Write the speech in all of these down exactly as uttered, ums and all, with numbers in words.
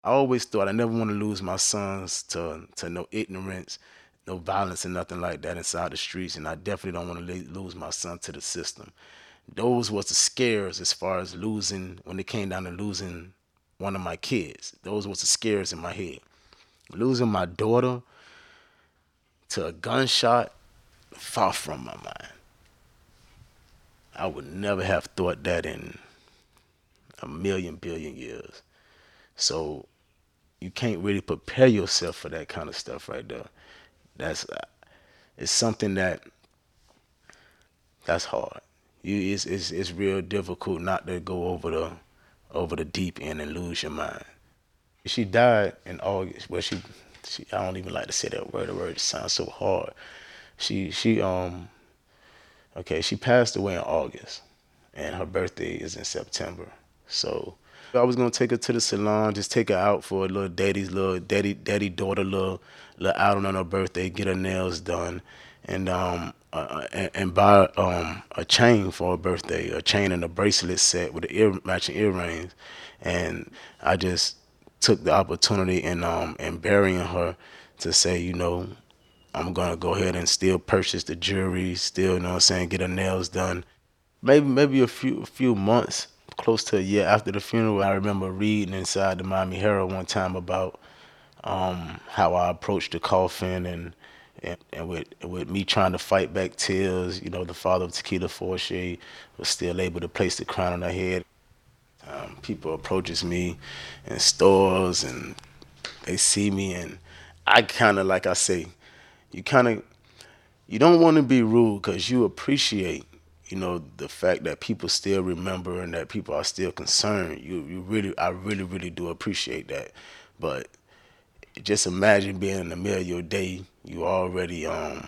I always thought I never want to lose my sons to to no ignorance, no violence, and nothing like that inside the streets. And I definitely don't want to lose my son to the system. Those was the scares as far as losing when it came down to losing one of my kids. Those was the scares in my head. Losing my daughter to a gunshot, far from my mind. I would never have thought that in a million billion years. So you can't really prepare yourself for that kind of stuff right there. That's uh, it's something that that's hard. You it's, it's it's real difficult not to go over the over the deep end and lose your mind. She died in August. Well, she, she I don't even like to say that word. The word sounds so hard. She she um okay, she passed away in August, and her birthday is in September. So I was gonna take her to the salon, just take her out for a little daddy's little daddy daddy daughter little little outing on her birthday, get her nails done, and um uh, and, and buy um a chain for her birthday, a chain and a bracelet set with the ear matching earrings, and I just took the opportunity in um in burying her to say, you know, I'm gonna go ahead and still purchase the jewelry, still, you know what I'm saying, get her nails done. Maybe maybe a few a few months, close to a year after the funeral, I remember reading inside the Miami Herald one time about um, how I approached the coffin and and, and with with me trying to fight back tears. You know, the father of Tequila Forche was still able to place the crown on her head. Um, people approaches me in stores and they see me and I kind of, like I say, you kind of you don't want to be rude because you appreciate, you know, the fact that people still remember and that people are still concerned. You you really I really really do appreciate that. But just imagine being in the middle of your day, you already um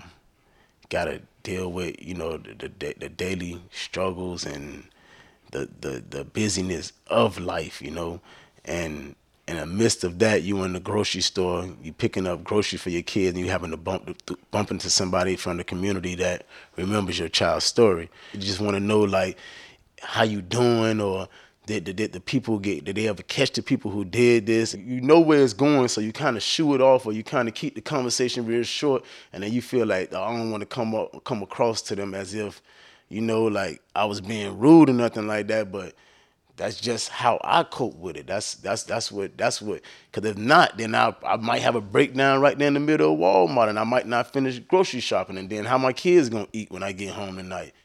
gotta deal with, you know, the the, the daily struggles and the, the the busyness of life, you know, and in the midst of that, you in the grocery store, you picking up groceries for your kids, and you having to bump bump into somebody from the community that remembers your child's story. You just want to know, like, how you doing, or did, did, did the people get, did they ever catch the people who did this? You know where it's going, so you kind of shoo it off, or you kind of keep the conversation real short, and then you feel like, oh, I don't want to come up come across to them as if, you know, like I was being rude or nothing like that, but that's just how I cope with it. That's that's that's what that's what. Because if not, then I I might have a breakdown right there in the middle of Walmart, and I might not finish grocery shopping, and then how my kids gonna eat when I get home tonight?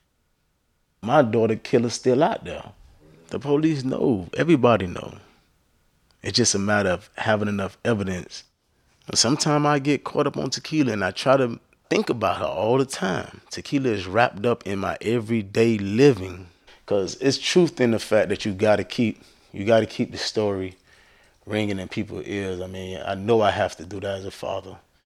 My daughter killer's still out there. The police know. Everybody know. It's just a matter of having enough evidence. Sometimes I get caught up on Tequila, and I try to think about her all the time. Tequila is wrapped up in my everyday living. Cause it's truth in the fact that you gotta keep you gotta keep the story ringing in people's ears. I mean, I know I have to do that as a father.